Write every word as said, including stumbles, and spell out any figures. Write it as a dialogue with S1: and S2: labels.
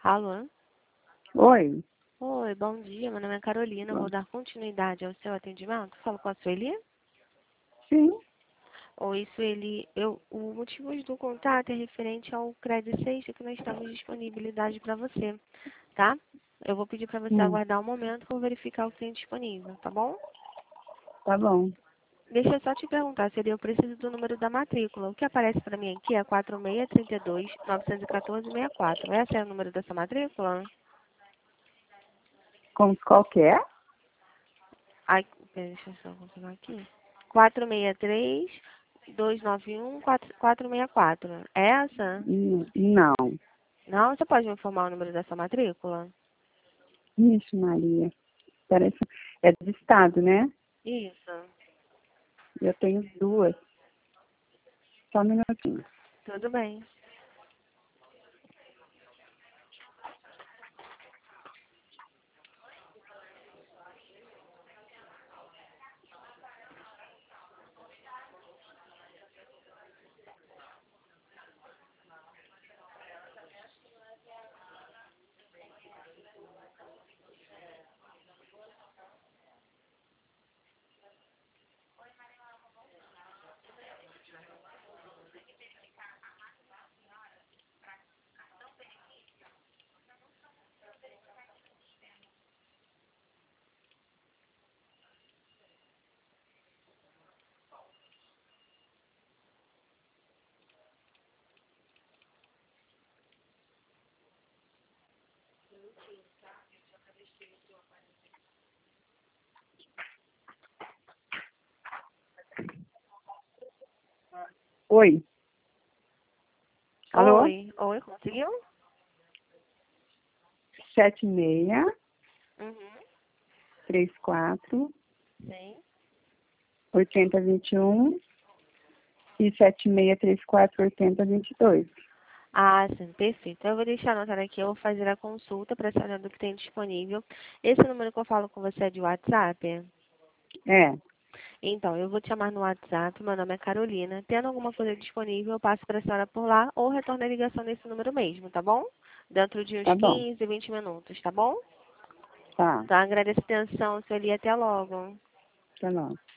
S1: Alô?
S2: Oi,
S1: Oi, bom dia. Meu nome é Carolina. Eu
S2: bom,
S1: vou dar continuidade ao seu atendimento. Falo com a Sueli?
S2: sim,
S1: Oi, Sueli. Eu, o motivo do contato é referente ao Credit Sexta que nós temos disponibilidade para você, tá? Eu vou pedir para você
S2: hum,
S1: aguardar um momento para eu verificar o que tem disponível, tá bom?
S2: tá bom.
S1: Deixa eu só te perguntar, Sueli, eu preciso do número da matrícula. O que aparece para mim aqui é quatro seis três dois, nove um quatro, seis quatro. Esse é o número dessa matrícula?
S2: Como qual que é?
S1: Ai, pera, deixa eu só confirmar aqui. quatro seis três, dois nove um, quatro quatro seis quatro. É essa?
S2: Hum, Não,
S1: Não? Você pode me informar o número dessa matrícula?
S2: Ixi, Maria, parece, é do estado, né?
S1: Isso.
S2: Eu tenho duas, só um minutinho.
S1: Tudo bem.
S2: Oi, alô?
S1: Oi. Oi, conseguiu?
S2: Sete meia,
S1: Uhum.
S2: três quatro,
S1: Sim.
S2: oitenta vinte e um e sete meia três quatro oitenta vinte e dois.
S1: Ah, sim, perfeito. Eu vou deixar anotado aqui, eu vou fazer a consulta para saber do que tem disponível. Esse número que eu falo com você é de WhatsApp?
S2: É,
S1: Então, eu vou te chamar no WhatsApp, meu nome é Carolina. Tendo alguma coisa disponível, eu passo para a senhora por lá ou retorno a ligação nesse número mesmo, tá bom? Dentro de uns
S2: tá bom,
S1: quinze, vinte minutos, tá bom?
S2: tá,
S1: Então, agradeço a atenção, Sueli, até logo.
S2: tá bom.